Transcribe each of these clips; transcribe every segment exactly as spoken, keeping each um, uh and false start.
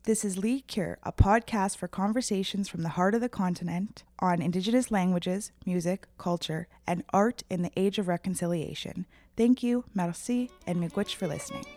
This is Lee Cure, a podcast for conversations from the heart of the continent on Indigenous languages, music, culture, and art in the age of reconciliation. Thank you, merci, and miigwech for listening.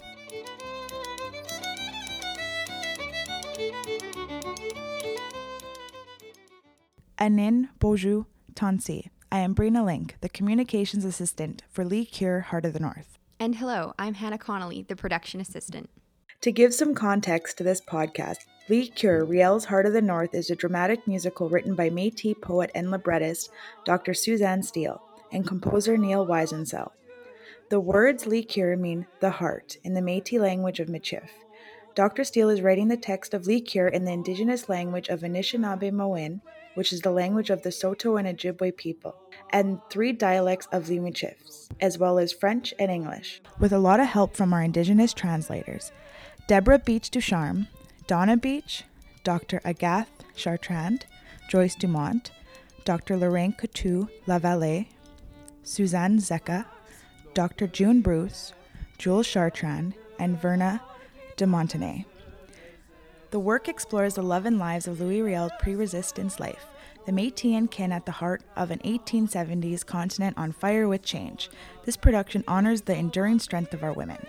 Anin Boju Tansi. I am Brina Link, the communications assistant for Lee Cure, Heart of the North. And hello, I'm Hannah Connolly, the production assistant. To give some context to this podcast, Lee Cure, Riel's Heart of the North is a dramatic musical written by Métis poet and librettist Doctor Suzanne Steele and composer Neil Weisensell. The words Lee Cure mean the heart in the Métis language of Michif. Doctor Steele is writing the text of Lee Cure in the indigenous language of Anishinaabe-Moin, which is the language of the Saulteaux and Ojibwe people, and three dialects of the Michifs, as well as French and English, with a lot of help from our indigenous translators. Deborah Beach Ducharme, Donna Beach, Doctor Agath Chartrand, Joyce Dumont, Doctor Lorraine Coutu Lavallée, Suzanne Zecca, Doctor June Bruce, Jules Chartrand, and Verna de Montenay. The work explores the love and lives of Louis Riel's pre-resistance life, the Métis and kin at the heart of an eighteen seventies continent on fire with change. This production honors the enduring strength of our women.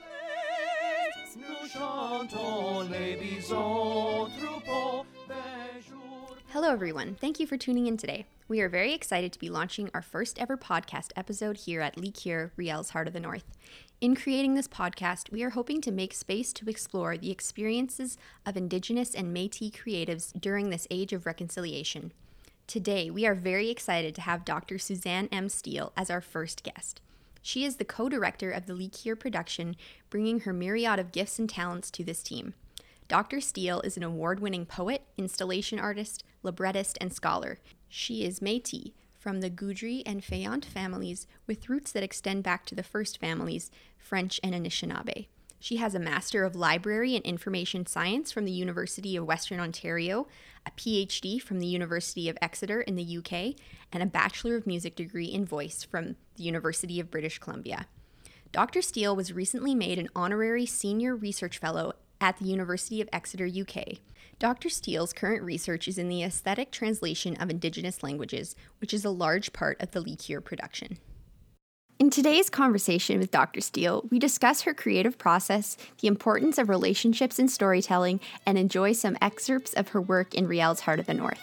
Hello everyone, thank you for tuning in today. We are very excited to be launching our first ever podcast episode here at Lee Cure, Riel's Heart of the North. In creating this podcast, we are hoping to make space to explore the experiences of Indigenous and Métis creatives during this age of reconciliation. Today, we are very excited to have Doctor Suzanne M. Steele as our first guest. She is the co-director of the Lee Cure production, bringing her myriad of gifts and talents to this team. Doctor Steele is an award-winning poet, installation artist, librettist, and scholar. She is Métis, from the Goudry and Fayant families, with roots that extend back to the first families, French and Anishinaabe. She has a Master of Library and Information Science from the University of Western Ontario, a P H D from the University of Exeter in the U K, and a Bachelor of Music degree in voice from the University of British Columbia. Doctor Steele was recently made an honorary senior research fellow at the University of Exeter, U K. Doctor Steele's current research is in the aesthetic translation of Indigenous languages, which is a large part of the Lee Cure production. In today's conversation with Doctor Steele, we discuss her creative process, the importance of relationships in storytelling, and enjoy some excerpts of her work in Riel's Heart of the North.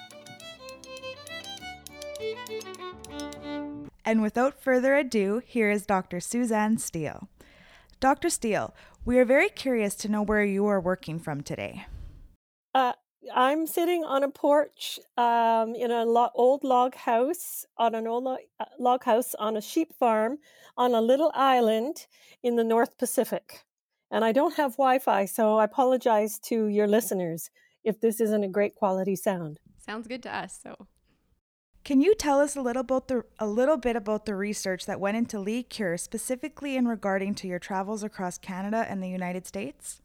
And without further ado, here is Doctor Suzanne Steele. Doctor Steele, we are very curious to know where you are working from today. Uh, I'm sitting on a porch um, in an lo- old log house, on an old lo- log house on a sheep farm on a little island in the North Pacific. And I don't have Wi-Fi, so I apologize to your listeners if this isn't a great quality sound. Sounds good to us, so... Can you tell us a little about the a little bit about the research that went into Lee Cure, specifically in regarding to your travels across Canada and the United States?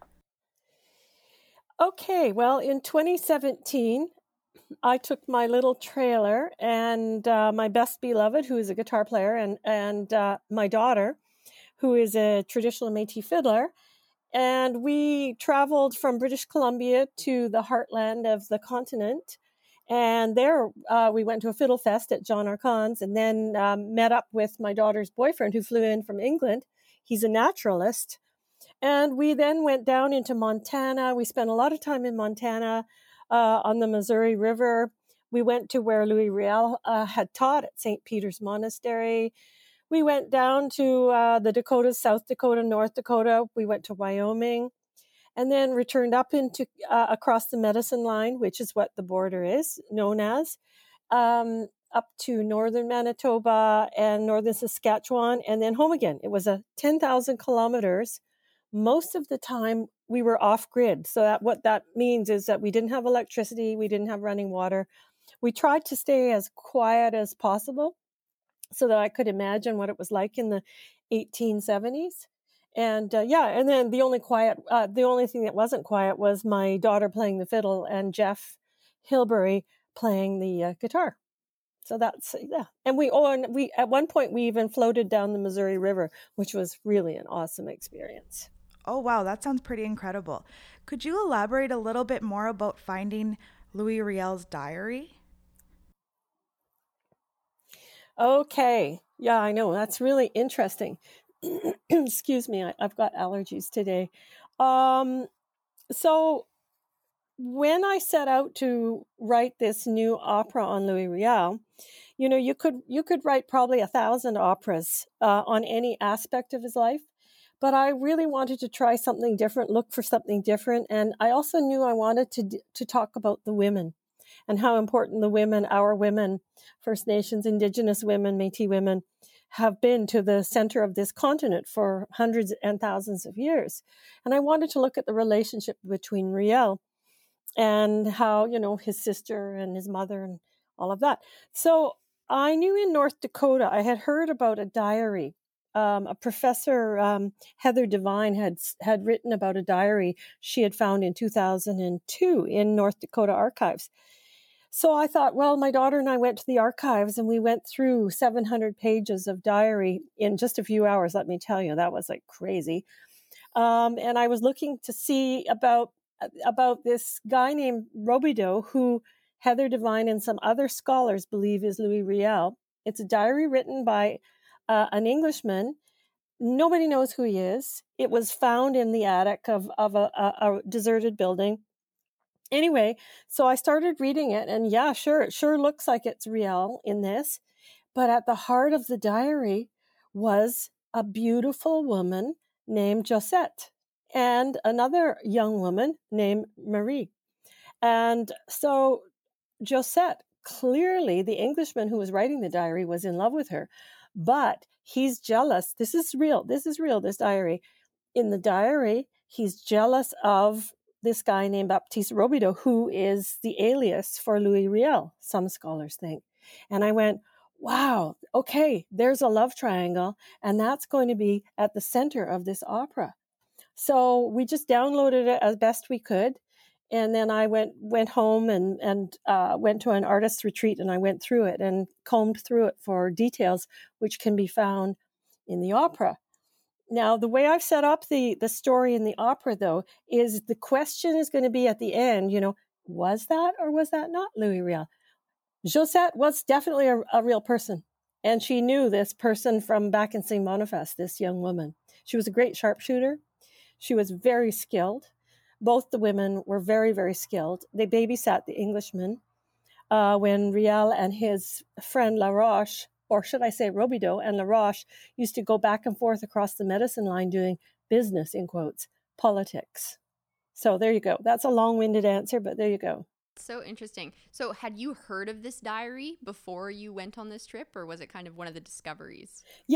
Okay, well, in twenty seventeen, I took my little trailer and uh, my best beloved, who is a guitar player, and and uh, my daughter, who is a traditional Métis fiddler, and we traveled from British Columbia to the heartland of the continent. And there uh, we went to a fiddle fest at John Arcon's, and then um, met up with my daughter's boyfriend who flew in from England. He's a naturalist. And we then went down into Montana. We spent a lot of time in Montana uh, on the Missouri River. We went to where Louis Riel uh, had taught at Saint Peter's Monastery. We went down to uh, the Dakotas, South Dakota, North Dakota. We went to Wyoming. And then returned up into uh, across the Medicine Line, which is what the border is known as, um, up to northern Manitoba and northern Saskatchewan, and then home again. It was a ten thousand kilometers. Most of the time, we were off grid. So that what that means is that we didn't have electricity, we didn't have running water. We tried to stay as quiet as possible so that I could imagine what it was like in the eighteen seventies. And uh, yeah, and then the only quiet, uh, the only thing that wasn't quiet was my daughter playing the fiddle and Jeff Hilbury playing the uh, guitar. So that's, yeah. And we, oh, and we, at one point we even floated down the Missouri River, which was really an awesome experience. Oh, wow, that sounds pretty incredible. Could you elaborate a little bit more about finding Louis Riel's diary? Okay. Yeah, I know. That's really interesting. Excuse me, I, I've got allergies today. Um, so when I set out to write this new opera on Louis Riel, you know, you could you could write probably a thousand operas uh, on any aspect of his life, but I really wanted to try something different, look for something different, and I also knew I wanted to to talk about the women and how important the women, our women, First Nations, Indigenous women, Métis women, have been to the center of this continent for hundreds and thousands of years. And I wanted to look at the relationship between Riel and how, you know, his sister and his mother and all of that. So I knew in North Dakota, I had heard about a diary. Um, a professor, um, Heather Devine, had had written about a diary she had found in two thousand two in North Dakota archives. So I thought, well, my daughter and I went to the archives and we went through seven hundred pages of diary in just a few hours. Let me tell you, that was like crazy. Um, and I was looking to see about about this guy named Robideau, who Heather Devine and some other scholars believe is Louis Riel. It's a diary written by uh, an Englishman. Nobody knows who he is. It was found in the attic of, of a, a, a deserted building. Anyway, so I started reading it, and yeah, sure, it sure looks like it's Riel in this. But at the heart of the diary was a beautiful woman named Josette and another young woman named Marie. And so Josette, clearly the Englishman who was writing the diary was in love with her, but he's jealous. This is real. This is real, this diary. In the diary, he's jealous of this guy named Baptiste Robideau, who is the alias for Louis Riel, some scholars think. And I went, wow, okay, there's a love triangle, and that's going to be at the center of this opera. So we just downloaded it as best we could. And then I went went home and, and uh, went to an artist's retreat, and I went through it and combed through it for details, which can be found in the opera. Now, the way I've set up the, the story in the opera, though, is the question is going to be at the end, you know, was that or was that not Louis Riel? Josette was definitely a, a real person. And she knew this person from back in Saint Boniface, this young woman. She was a great sharpshooter. She was very skilled. Both the women were very, very skilled. They babysat the Englishman uh, when Riel and his friend Laroche, or should I say Robideau and Laroche, used to go back and forth across the medicine line doing business, in quotes, politics. So there you go. That's a long-winded answer, but there you go. So interesting. So had you heard of this diary before you went on this trip, or was it kind of one of the discoveries? Yeah.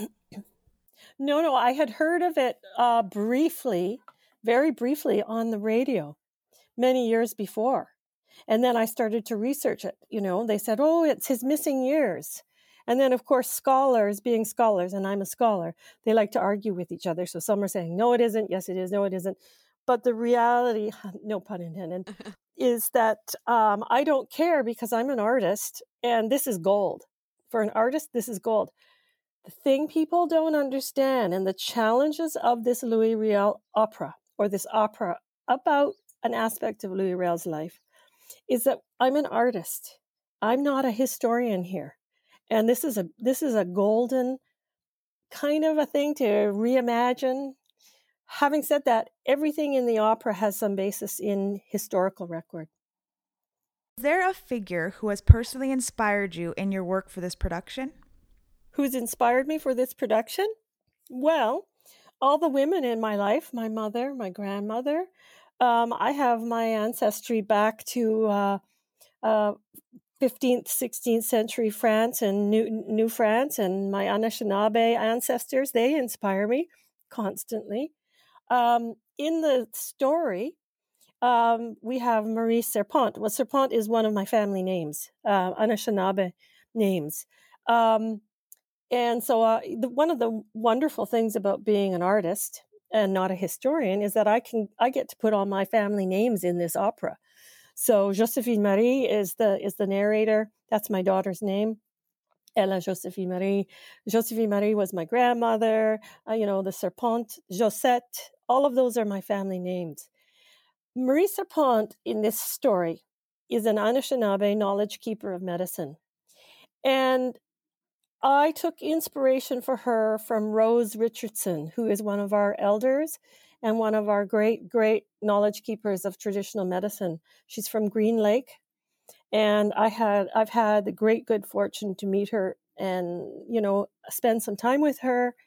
No, no, I had heard of it uh, briefly, very briefly on the radio many years before. And then I started to research it. You know, they said, oh, it's his missing years. And then, of course, scholars, being scholars, and I'm a scholar, they like to argue with each other. So some are saying, no, it isn't. Yes, it is. No, it isn't. But the reality, no pun intended, is that um, I don't care because I'm an artist and this is gold. For an artist, this is gold. The thing people don't understand and the challenges of this Louis Riel opera, or this opera about an aspect of Louis Riel's life, is that I'm an artist. I'm not a historian here. And this is a this is a golden kind of a thing to reimagine. Having said that, everything in the opera has some basis in historical record. Is there a figure who has personally inspired you in your work for this production? Who's inspired me for this production? Well, all the women in my life, my mother, my grandmother. Um, I have my ancestry back to uh, uh, fifteenth, sixteenth century France and New, New France, and my Anishinaabe ancestors, they inspire me constantly. Um, in the story, um, we have Marie Serpent. Well, Serpent is one of my family names, uh, Anishinaabe names. Um, and so uh, the, one of the wonderful things about being an artist and not a historian is that I can I get to put all my family names in this opera. So Josephine Marie is the is the narrator. That's my daughter's name. Ella Josephine Marie. Josephine Marie was my grandmother, uh, you know, the Serpent, Josette, all of those are my family names. Marie Serpent in this story is an Anishinaabe knowledge keeper of medicine. And I took inspiration for her from Rose Richardson, who is one of our elders and one of our great, great knowledge keepers of traditional medicine. She's from Green Lake. And I had, I've had the great good fortune to meet her and, you know, spend some time with her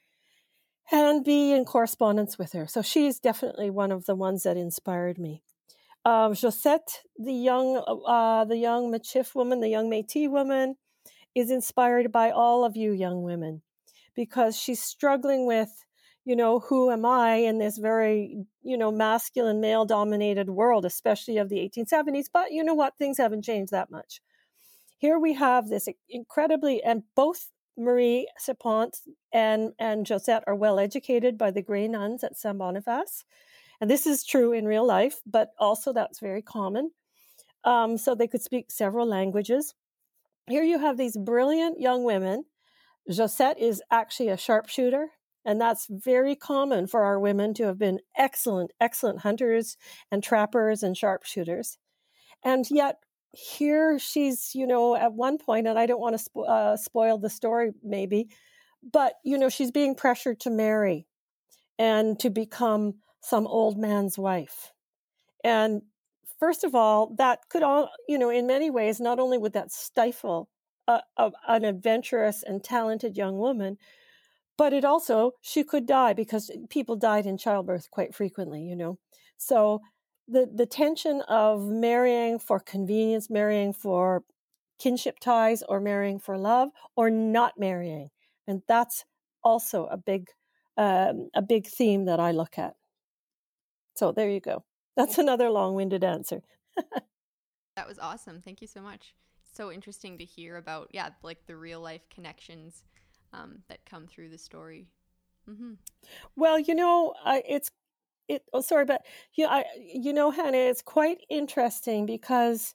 and be in correspondence with her. So she's definitely one of the ones that inspired me. Um, Josette, the young, uh, the young Michif woman, the young Métis woman, is inspired by all of you young women because she's struggling with, you know, who am I in this very, you know, masculine, male-dominated world, especially of the eighteen seventies. But you know what? Things haven't changed that much. Here we have this incredibly, and both Marie Serpent and, and Josette are well educated by the Grey Nuns at Saint Boniface. And this is true in real life, but also that's very common. Um, so they could speak several languages. Here you have these brilliant young women. Josette is actually a sharpshooter, and that's very common for our women to have been excellent, excellent hunters and trappers and sharpshooters. And yet here she's, you know, at one point, and I don't want to spo- uh, spoil the story maybe, but, you know, she's being pressured to marry and to become some old man's wife. And first of all, that could all, you know, in many ways, not only would that stifle a, a, an adventurous and talented young woman, but it also, she could die because people died in childbirth quite frequently, you know. So the, the tension of marrying for convenience, marrying for kinship ties, or marrying for love, or not marrying. And that's also a big, um, a big theme that I look at. So there you go. That's another long-winded answer. That was awesome. Thank you so much. It's so interesting to hear about, yeah, like the real life connections um, that come through the story. Mm-hmm. Well, you know, I, it's, it, oh, sorry, but, you know, I, you know, Hannah, it's quite interesting because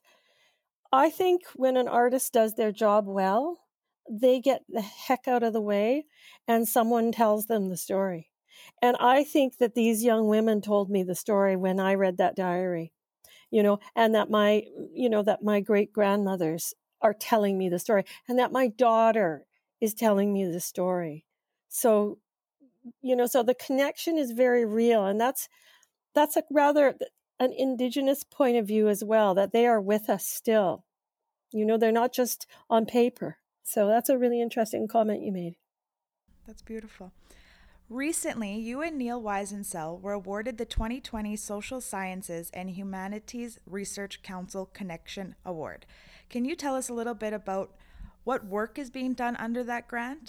I think when an artist does their job well, they get the heck out of the way and someone tells them the story. And I think that these young women told me the story when I read that diary, you know, and that my, you know, that my great grandmothers are telling me the story and that my daughter is telling me the story. So, you know, so the connection is very real. And that's, that's a rather an Indigenous point of view as well, that they are with us still. You know, they're not just on paper. So that's a really interesting comment you made. That's beautiful. Recently, you and Neil Weisensell were awarded the twenty twenty Social Sciences and Humanities Research Council Connection Award. Can you tell us a little bit about what work is being done under that grant?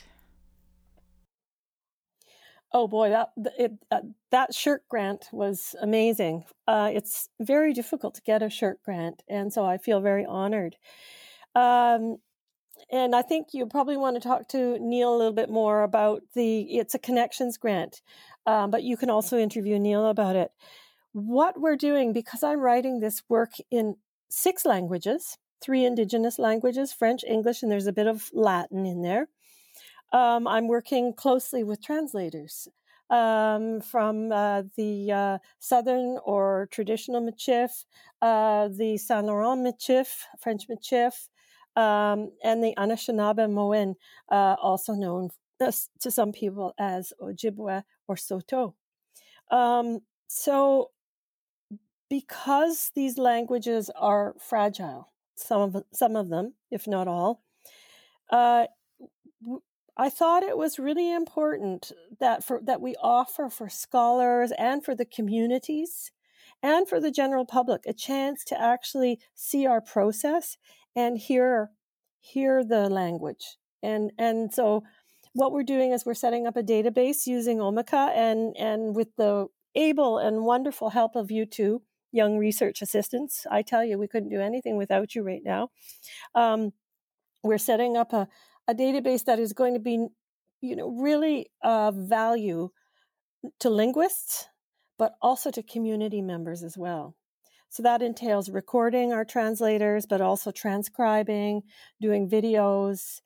Oh boy, that it, uh, that SSHRC grant was amazing. Uh, it's very difficult to get a SSHRC grant, and so I feel very honored. Um, and I think you probably want to talk to Neil a little bit more about the, it's a connections grant, um, but you can also interview Neil about it. What we're doing, because I'm writing this work in six languages, three Indigenous languages, French, English, and there's a bit of Latin in there. Um, I'm working closely with translators um, from uh, the uh, Southern or traditional Michif, uh, the Saint Laurent Michif, French Michif, um, and the Anishinaabe-Moen, uh, also known uh, to some people as Ojibwe or Saulteaux. Um, so because these languages are fragile, some of, some of them, if not all, uh, I thought it was really important that for that we offer for scholars and for the communities and for the general public a chance to actually see our process and hear hear the language. And and so what we're doing is we're setting up a database using Omeka and and with the able and wonderful help of you two young research assistants. I tell you, we couldn't do anything without you right now. Um, we're setting up a a database that is going to be, you know, really of value to linguists, but also to community members as well. So that entails recording our translators, but also transcribing, doing videos,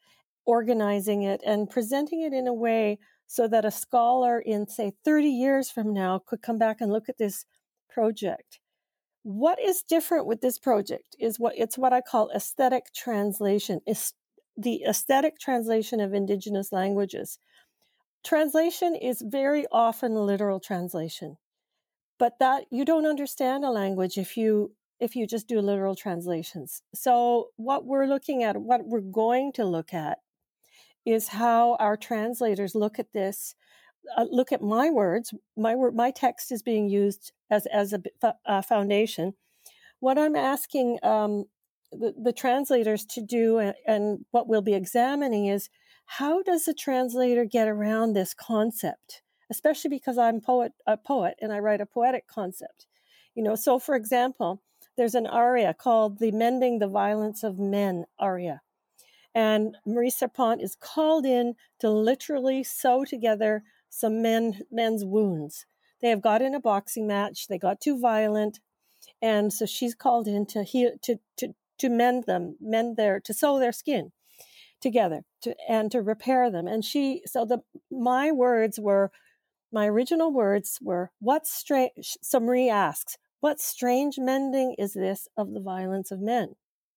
organizing it and presenting it in a way so that a scholar in, say, thirty years from now could come back and look at this project. What is different with this project is what it's what I call aesthetic translation. It's the aesthetic translation of Indigenous languages. Translation is very often literal translation, but that you don't understand a language if you if you just do literal translations. So what we're looking at, what we're going to look at, is how our translators look at this. Uh, look at my words. My word, my text is being used as as a, a foundation. What I'm asking um, the, the translators to do, and, and what we'll be examining, is how does a translator get around this concept? Especially because I'm poet, a poet, and I write a poetic concept. You know, so for example, there's an aria called the "Mending the Violence of Men" aria. And Marie Serpent is called in to literally sew together some men, men's wounds. They have got in a boxing match. They got too violent. And so she's called in to heal, to, to, to mend them, mend their, to sew their skin together to, and to repair them. And she, so the, my words were, my original words were, what strange, so Marie asks, what strange mending is this of the violence of men?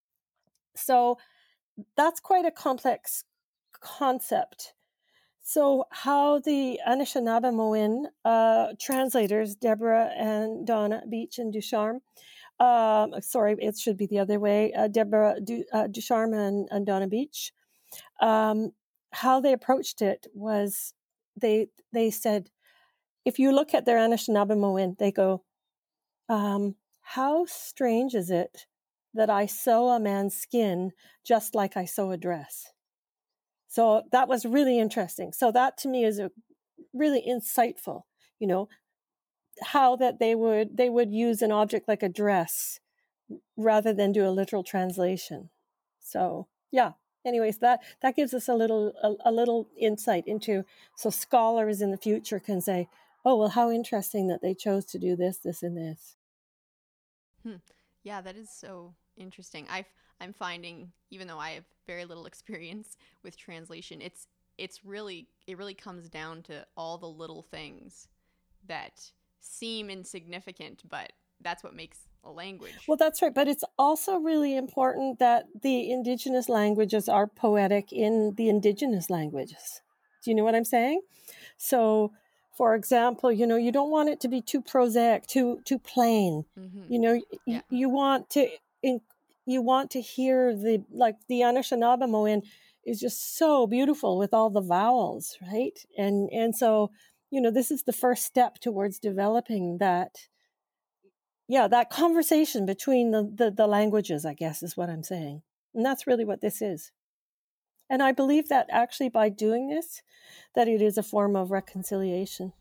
So that's quite a complex concept. So how the Anishinaabemowin uh, translators, Deborah and Donna Beach and Ducharme, um, sorry, it should be the other way, uh, Deborah du, uh, Ducharme and, and Donna Beach, um, how they approached it was they they said, if you look at their Anishinaabemowin, they go, um, how strange is it that I sew a man's skin just like I sew a dress? So that was really interesting. So that to me is a really insightful, you know, how that they would they would use an object like a dress rather than do a literal translation. So yeah. Anyways, that that gives us a little a, a little insight into, so scholars in the future can say, oh well, how interesting that they chose to do this, this, and this. Hmm. Yeah, that is so interesting. I I'm finding, even though I have very little experience with translation, it's it's really it really comes down to all the little things that seem insignificant, but that's what makes a language. Well, that's right. But it's also really important that the Indigenous languages are poetic in the Indigenous languages. Do you know what I'm saying? So, for example, you know, you don't want it to be too prosaic, too too plain. Mm-hmm. You know, yeah. y- you want to in, you want to hear the, like the Anishinaabemowin is just so beautiful with all the vowels, right? And and so, you know, this is the first step towards developing that. Yeah, that conversation between the, the, the languages, I guess, is what I'm saying. And that's really what this is. And I believe that actually by doing this, that it is a form of reconciliation.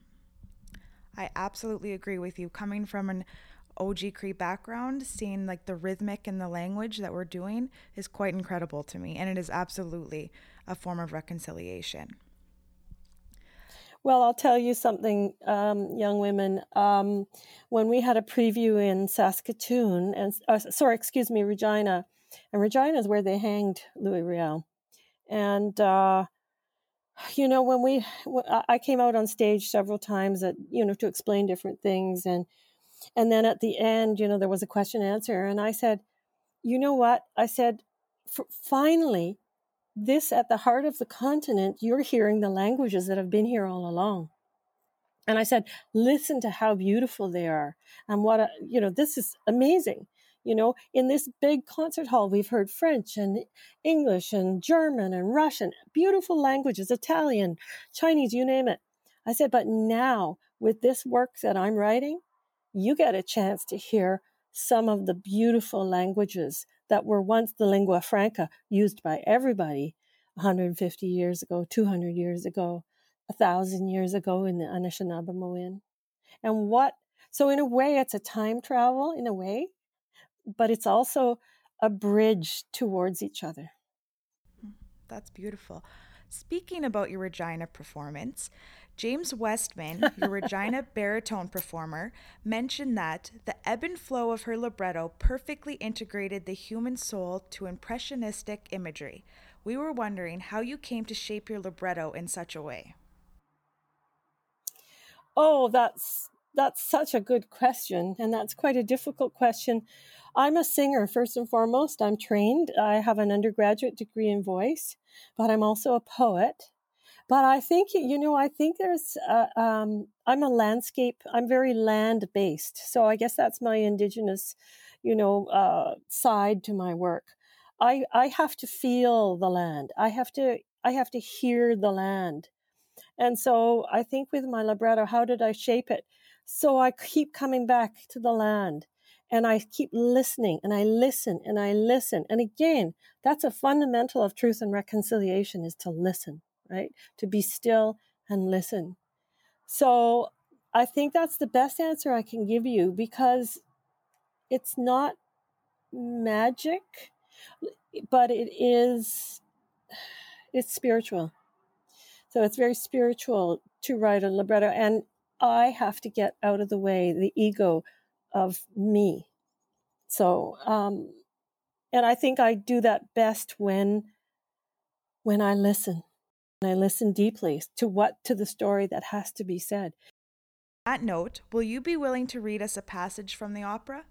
I absolutely agree with you. Coming from an O G Cree background, seeing like the rhythmic and the language that we're doing is quite incredible to me. And it is absolutely a form of reconciliation. Well, I'll tell you something, um, young women. Um, when we had a preview in Saskatoon, and uh, sorry, excuse me, Regina, and Regina is where they hanged Louis Riel. And, uh, you know, when we, I came out on stage several times at, you know, to explain different things. And, and then at the end, you know, there was a question and answer. And I said, you know what? I said, finally, this at the heart of the continent, you're hearing the languages that have been here all along. And I said, listen to how beautiful they are. And what, a, you know, this is amazing. You know, in this big concert hall, we've heard French and English and German and Russian, beautiful languages, Italian, Chinese, you name it. I said, but now with this work that I'm writing, you get a chance to hear some of the beautiful languages that were once the lingua franca used by everybody one hundred fifty years ago, two hundred years ago, one thousand years ago in the Anishinaabemowin. And what, so in a way, it's a time travel in a way, but it's also a bridge towards each other. That's beautiful. Speaking about your Regina performance, James Westman, your Regina baritone performer, mentioned that the ebb and flow of her libretto perfectly integrated the human soul to impressionistic imagery. We were wondering how you came to shape your libretto in such a way. Oh, that's that's such a good question, and that's quite a difficult question. I'm a singer, first and foremost. I'm trained. I have an undergraduate degree in voice, but I'm also a poet. But I think, you know, I think there's, uh, um, I'm a landscape, I'm very land-based. So I guess that's my indigenous, you know, uh, side to my work. I, I have to feel the land. I have to, I have to hear the land. And so I think with my libretto, how did I shape it? So I keep coming back to the land and I keep listening and I listen and I listen. And again, that's a fundamental of Truth and Reconciliation, is to listen, right? To be still and listen. So I think that's the best answer I can give you, because it's not magic, but it is, it's spiritual. So it's very spiritual to write a libretto. And I have to get out of the way the ego of me. So, um, and I think I do that best when, when I listen. And I listen deeply to what, to the story that has to be said. On that note, will you be willing to read us a passage from the opera?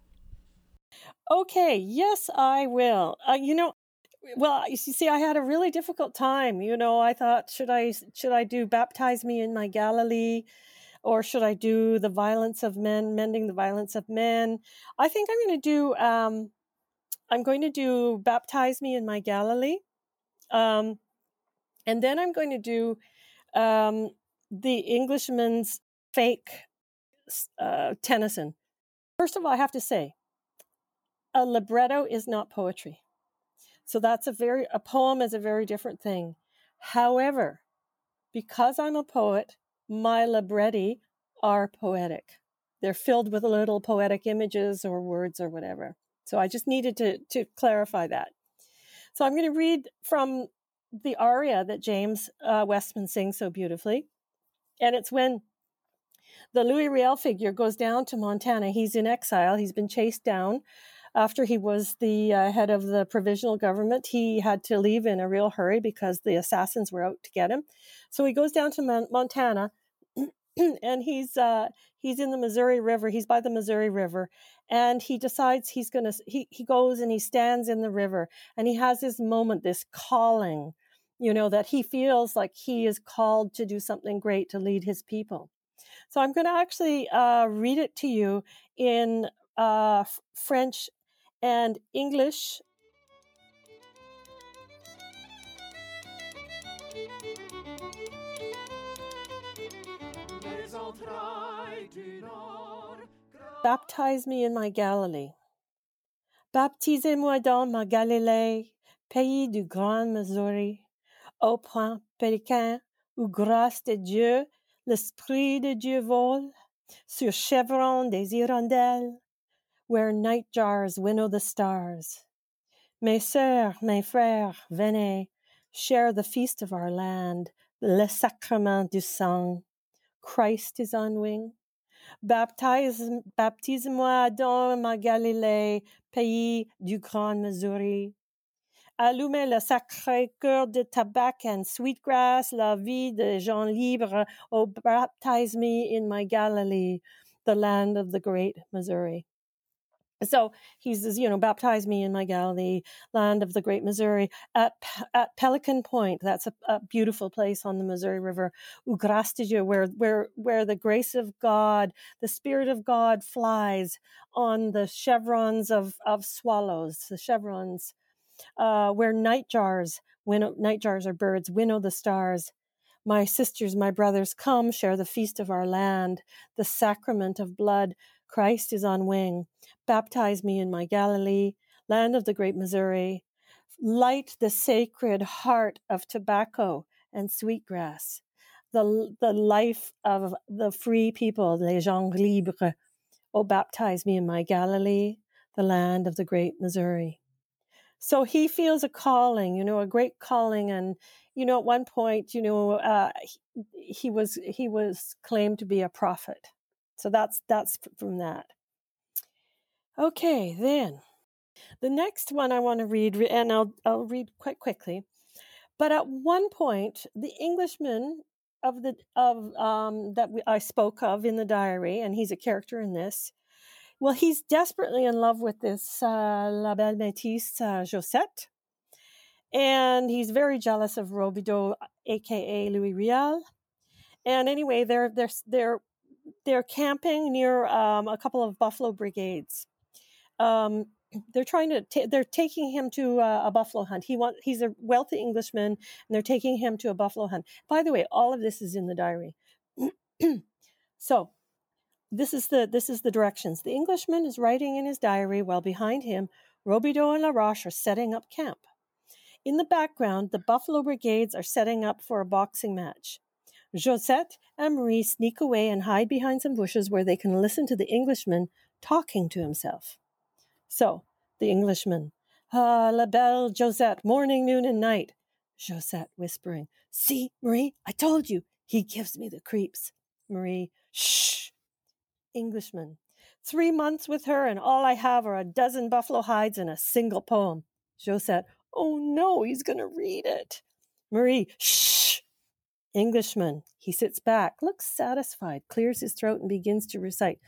Okay, yes, I will. Uh, you know, well, you see, I had a really difficult time. You know, I thought, should I should I do Baptize Me in My Galilee, or should I do The Violence of Men, Mending the Violence of Men? I think I'm going to do um, I'm going to do Baptize Me in My Galilee, um, and then I'm going to do um, The Englishman's Fake, uh, Tennyson. First of all, I have to say, a libretto is not poetry. So that's a very, a poem is a very different thing. However, because I'm a poet, my libretti are poetic. They're filled with little poetic images or words or whatever. So I just needed to, to clarify that. So I'm going to read from the aria that James uh, Westman sings so beautifully. And it's when the Louis Riel figure goes down to Montana. He's in exile. He's been chased down. After he was the uh, head of the provisional government, he had to leave in a real hurry because the assassins were out to get him. So he goes down to Mon- Montana, and he's uh, he's in the Missouri River. He's by the Missouri River, and he decides he's gonna. He he goes and he stands in the river, and he has this moment, this calling, you know, that he feels like he is called to do something great to lead his people. So I'm going to actually uh, read it to you in uh, f- French and English. Baptize me in my Galilee. Baptisez-moi dans ma Galilée, pays du grand Missouri, au point pélican où grâce de Dieu, l'Esprit de Dieu vole, sur chevron des hirondelles, where night jars winnow the stars. Mes sœurs, mes frères, venez, share the feast of our land, le sacrement du sang. Christ is on wing. Baptise, baptise-moi dans ma Galilée, pays du grand Missouri. Allumez le sacré cœur de tabac and sweetgrass, la vie de gens libres. Oh, baptize me in my Galilee, the land of the great Missouri. So he says, you know, baptize me in my Galilee, land of the great Missouri, at at Pelican Point. That's a, a beautiful place on the Missouri River. Où grâce de Dieu, where where where the grace of God, the Spirit of God flies on the chevrons of of swallows, the chevrons, uh, where night jars, winnow, night jars are birds, winnow the stars. My sisters, my brothers, come share the feast of our land, the sacrament of blood. Christ is on wing. Baptize me in my Galilee, land of the great Missouri. Light the sacred heart of tobacco and sweetgrass, the, the life of the free people, les gens libres. Oh, baptize me in my Galilee, the land of the great Missouri. So he feels a calling, you know, a great calling. And, you know, at one point, you know, uh, he, he was he was claimed to be a prophet. So that's that's from that. Okay, then the next one I want to read, and I'll I'll read quite quickly. But at one point, the Englishman of the of um, that we, I spoke of in the diary, and he's a character in this. Well, he's desperately in love with this uh, La Belle Métisse uh, Josette, and he's very jealous of Robideau, aka Louis Riel. And anyway, they're they're they're they're camping near um, a couple of buffalo brigades. Um, they're trying to ta- they're taking him to uh, a buffalo hunt. He want he's a wealthy Englishman, and they're taking him to a buffalo hunt. By the way, all of this is in the diary. So this is the this is the directions. The Englishman is writing in his diary while behind him, Robideau and Laroche are setting up camp. In the background, the buffalo brigades are setting up for a boxing match. Josette and Marie sneak away and hide behind some bushes where they can listen to the Englishman talking to himself. So, the Englishman, ah, la belle Josette, morning, noon, and night. Josette whispering, see, Marie, I told you, he gives me the creeps. Marie, shh. Englishman, three months with her and all I have are a dozen buffalo hides and a single poem. Josette, oh no, he's going to read it. Marie, shh. Englishman, he sits back, looks satisfied, clears his throat and begins to recite.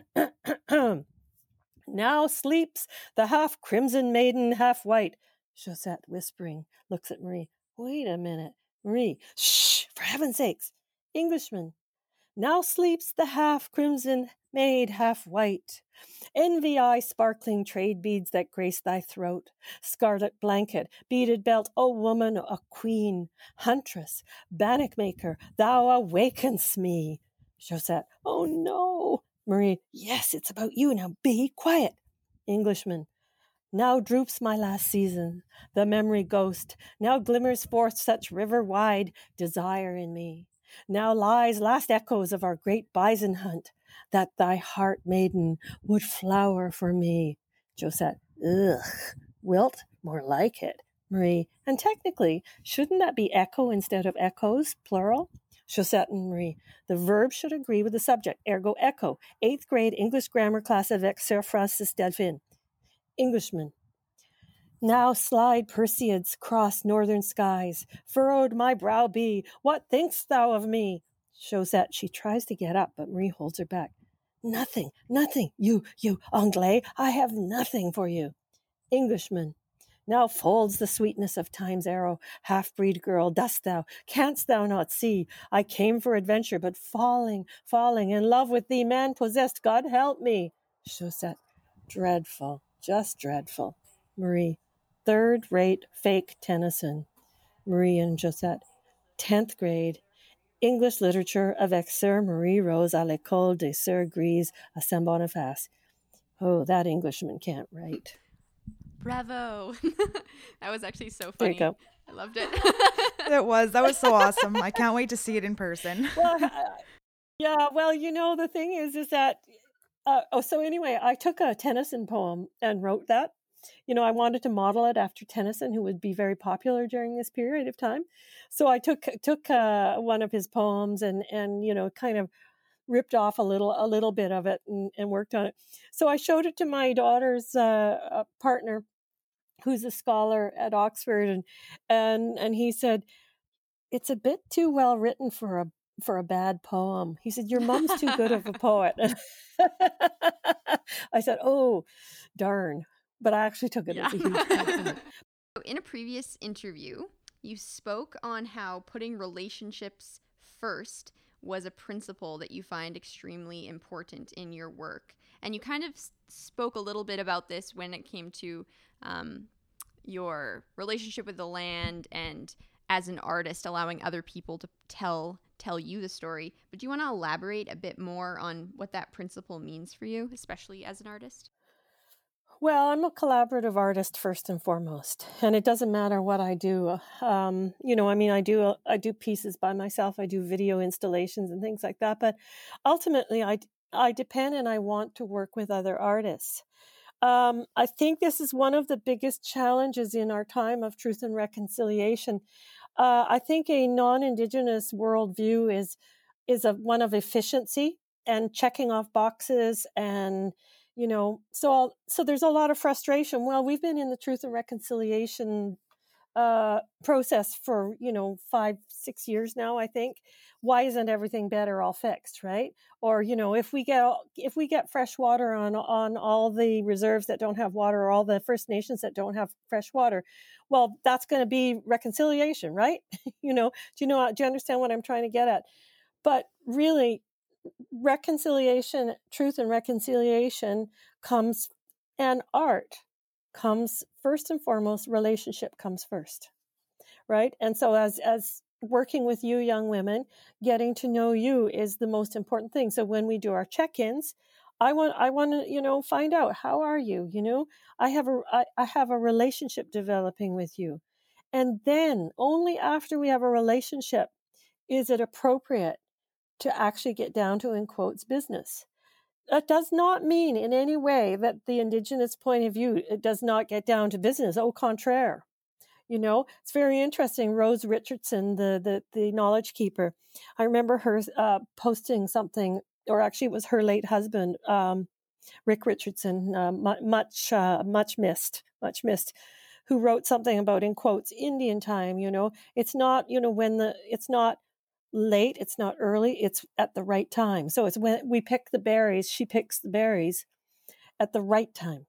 Now sleeps the half-crimson maiden, half-white. Josette, whispering, looks at Marie. Wait a minute. Marie, shh, for heaven's sakes. Englishman, now sleeps the half-crimson maid, half-white. Envy I sparkling trade beads that grace thy throat. Scarlet blanket, beaded belt, O woman, a queen. Huntress, bannock maker, thou awakenst me. Josette, oh no. Marie, yes, it's about you. Now be quiet. Englishman, now droops my last season, the memory ghost. Now glimmers forth such river-wide desire in me. Now lies last echoes of our great bison hunt, that thy heart, maiden, would flower for me. Josette, ugh, wilt? More like it. Marie, and technically, shouldn't that be echo instead of echoes, plural? Josette and Marie, the verb should agree with the subject, ergo echo. Eighth grade English grammar class avec Sir Francis Delphine. Englishman, now slide Perseids cross northern skies. Furrowed my brow be, what thinkst thou of me? Josette, she tries to get up, but Marie holds her back. Nothing, nothing, you, you, Anglais, I have nothing for you. Englishman, now folds the sweetness of time's arrow. Half-breed girl, dost thou, canst thou not see? I came for adventure, but falling, falling, in love with thee, man-possessed, God help me. Josette, dreadful, just dreadful. Marie, third-rate fake Tennyson. Marie and Josette, tenth grade, English literature avec Sir Marie Rose à l'école des Sœurs Grises à Saint-Boniface. Oh, that Englishman can't write. Bravo. That was actually so funny. There you go. I loved it. It was. That was so awesome. I can't wait to see it in person. Well, uh, yeah, well, you know, the thing is, is that, uh, oh, so anyway, I took a Tennyson poem and wrote that. You know, I wanted to model it after Tennyson, who would be very popular during this period of time. So I took took uh, one of his poems and and you know kind of ripped off a little a little bit of it and, and worked on it. So I showed it to my daughter's uh, partner, who's a scholar at Oxford, and and and he said, it's a bit too well written for a for a bad poem. He said, your mom's too good of a poet. I said, oh, darn. But I actually took it Yeah. as a huge compliment. In a previous interview, you spoke on how putting relationships first was a principle that you find extremely important in your work. And you kind of s- spoke a little bit about this when it came to um, your relationship with the land and as an artist, allowing other people to tell tell you the story. But do you want to elaborate a bit more on what that principle means for you, especially as an artist? Well, I'm a collaborative artist first and foremost, and it doesn't matter what I do. Um, you know, I mean, I do I do pieces by myself. I do video installations and things like that. But ultimately, I I depend and I want to work with other artists. Um, I think this is one of the biggest challenges in our time of truth and reconciliation. Uh, I think a non-Indigenous worldview is is a one of efficiency and checking off boxes, and you know, so I'll, so there's a lot of frustration. Well, we've been in the truth and reconciliation uh, process for, you know, five, six years now, I think. Why isn't everything better all fixed, right? Or, you know, if we get if we get fresh water on on all the reserves that don't have water, or all the First Nations that don't have fresh water, well, that's going to be reconciliation, right? you know, do you know, do you understand what I'm trying to get at? But really, reconciliation, truth and reconciliation comes, and art comes first and foremost. Relationship comes first, right? And so as as working with you young women, getting to know you is the most important thing. So when we do our check-ins, I want I want to, you know, find out, how are you? You know, I have a I, I have a relationship developing with you. And then only after we have a relationship is it appropriate to actually get down to, in quotes, business. That does not mean in any way that the Indigenous point of view, it does not get down to business. Au contraire. You know, it's very interesting. Rose Richardson, the the, the knowledge keeper, I remember her uh, posting something, or actually it was her late husband, um, Rick Richardson, uh, much uh, much missed, much missed, who wrote something about, in quotes, Indian time. You know, it's not, you know, when the it's not late, it's not early, it's at the right time. So it's when we pick the berries, she picks the berries at the right time.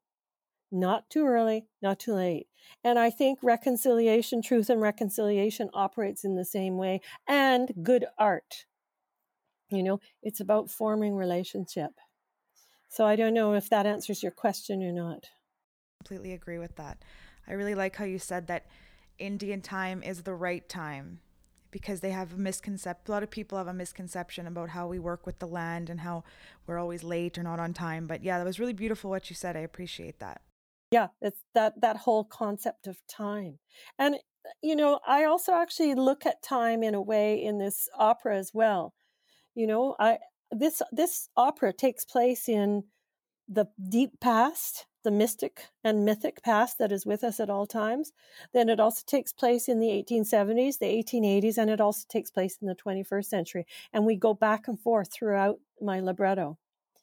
Not too early, not too late. And I think reconciliation, truth and reconciliation operates in the same way. And good art, you know, it's about forming relationship. So I don't know if that answers your question or not. Completely agree with that. I really like how you said that Indian time is the right time, because they have a misconception. A lot of people have a misconception about how we work with the land and how we're always late or not on time. But yeah, that was really beautiful what you said. I appreciate that. Yeah, it's that that whole concept of time. And you know, I also actually look at time in a way in this opera as well. You know, I this this opera takes place in the deep past, the mystic and mythic past that is with us at all times. Then it also takes place in the eighteen seventies, the eighteen eighties, and it also takes place in the twenty-first century. And we go back and forth throughout my libretto.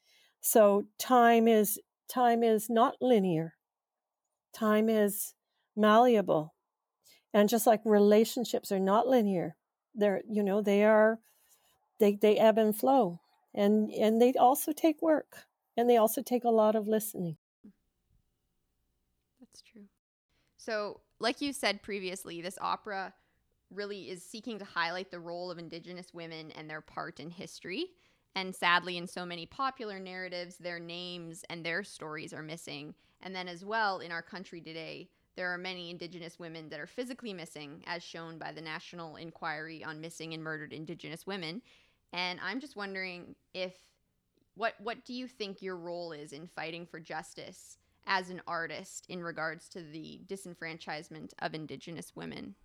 So time is time is not linear. Time is malleable. And just like relationships are not linear, they're, you know, they are, they, they ebb and flow. And, and they also take work, and they also take a lot of listening. That's true. So, like you said previously, this opera really is seeking to highlight the role of Indigenous women and their part in history. And sadly, in so many popular narratives, their names and their stories are missing. And then as well, in our country today, there are many Indigenous women that are physically missing, as shown by the National Inquiry on Missing and Murdered Indigenous Women. And I'm just wondering if, what what do you think your role is in fighting for justice as an artist in regards to the disenfranchisement of Indigenous women?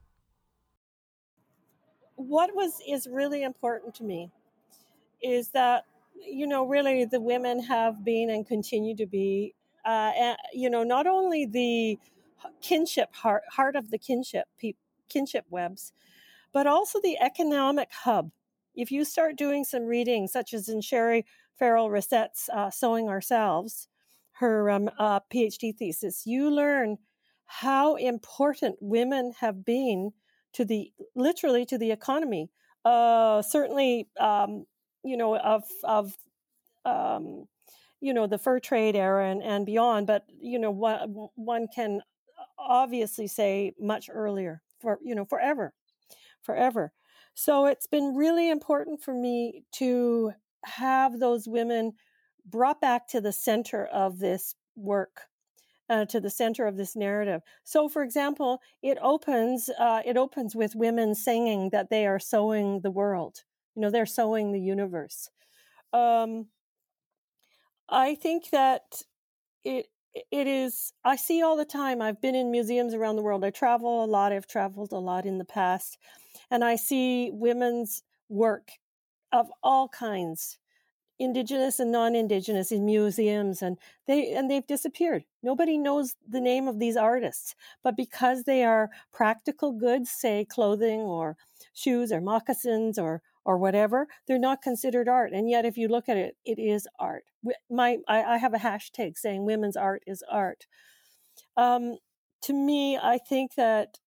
What was is really important to me is that, you know, really the women have been and continue to be, uh, you know, not only the kinship heart, heart of the kinship, kinship webs, but also the economic hub. If you start doing some reading, such as in Sherry Farrell Rissett's uh, Sewing Ourselves, her um, uh, PhD thesis, you learn how important women have been to the, literally to the economy. Uh, certainly, um, you know, of, of um, you know, the fur trade era and, and beyond, but, you know, one, one can obviously say much earlier, for, you know, forever, forever. So it's been really important for me to have those women brought back to the center of this work, uh, to the center of this narrative. So, for example, it opens uh, it opens with women singing that they are sewing the world. You know, they're sewing the universe. Um, I think that it it is, I see all the time, I've been in museums around the world, I travel a lot, I've traveled a lot in the past, and I see women's work of all kinds, Indigenous and non-Indigenous, in museums, and they and they've disappeared. Nobody knows the name of these artists, but because they are practical goods, say clothing or shoes or moccasins or or whatever, they're not considered art. And yet, if you look at it, it is art. My I, I have a hashtag saying women's art is art. Um, to me, I think that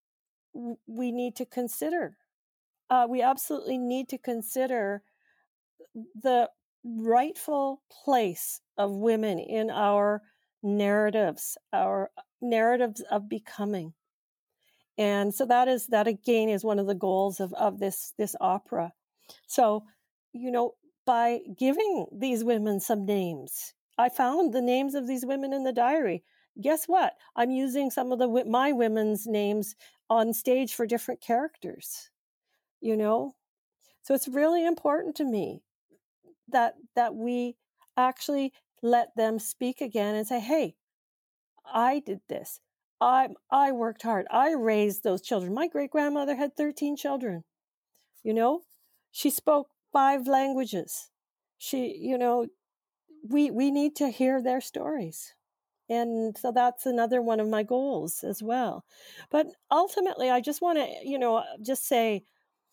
w- we need to consider. Uh, we absolutely need to consider the rightful place of women in our narratives, our narratives of becoming. And so that is, that again is one of the goals of, of this, this opera. So, you know, by giving these women some names, I found the names of these women in the diary. Guess what? I'm using some of the my women's names on stage for different characters, you know? So it's really important to me that that we actually let them speak again and say, hey, I did this. I I worked hard. I raised those children. My great-grandmother had thirteen children. You know, she spoke five languages. She, you know, we we need to hear their stories. And so that's another one of my goals as well. But ultimately, I just want to, you know, just say,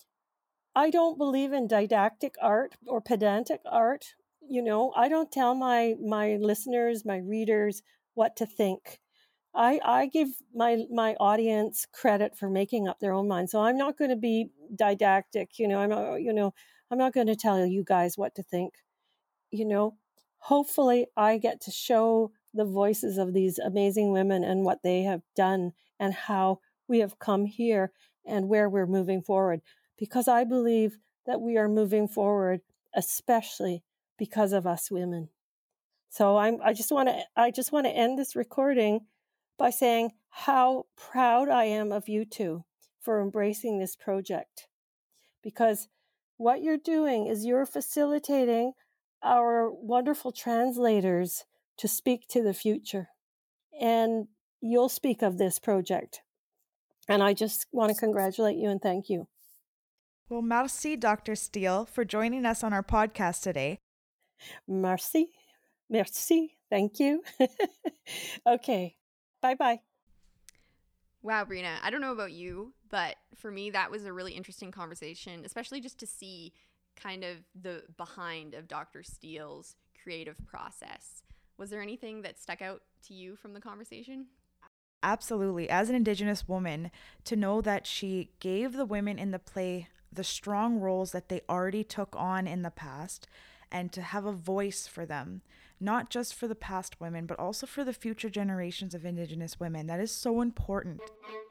I don't believe in didactic art or pedantic art. You know, I don't tell my my listeners, my readers what to think. I, I give my my audience credit for making up their own mind. So I'm not going to be didactic, you know, I'm not, you know, I'm not going to tell you guys what to think. You know, hopefully I get to show the voices of these amazing women and what they have done and how we have come here and where we're moving forward. Because I believe that we are moving forward, especially because of us women. So I'm I just want to I just want to end this recording by saying how proud I am of you two for embracing this project. Because what you're doing is you're facilitating our wonderful translators to speak to the future. And you'll speak of this project. And I just want to congratulate you and thank you. Well, merci, Doctor Steele, for joining us on our podcast today. Merci. Merci. Thank you. Okay. Bye-bye. Wow, Brina, I don't know about you, but for me, that was a really interesting conversation, especially just to see kind of the behind of Doctor Steele's creative process. Was there anything that stuck out to you from the conversation? Absolutely. As an Indigenous woman, to know that she gave the women in the play the strong roles that they already took on in the past, and to have a voice for them, not just for the past women, but also for the future generations of Indigenous women. That is so important.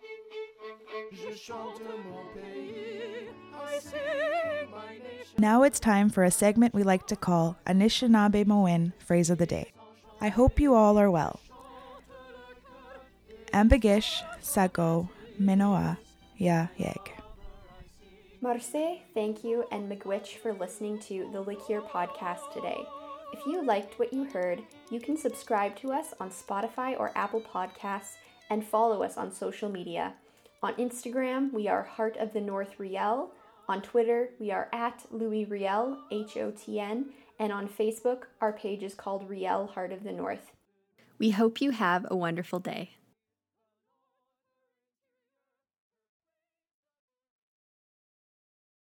Now it's time for a segment we like to call Anishinaabe Phrase of the Day. I hope you all are well. Ambigish, Sago, Minoa, Ya Yeg. Marse, thank you, and Miigwech for listening to the Likir podcast today. If you liked what you heard, you can subscribe to us on Spotify or Apple Podcasts and follow us on social media. On Instagram, we are Heart of the North Riel. On Twitter, we are at Louis Riel, H O T N. And on Facebook, our page is called Riel Heart of the North. We hope you have a wonderful day.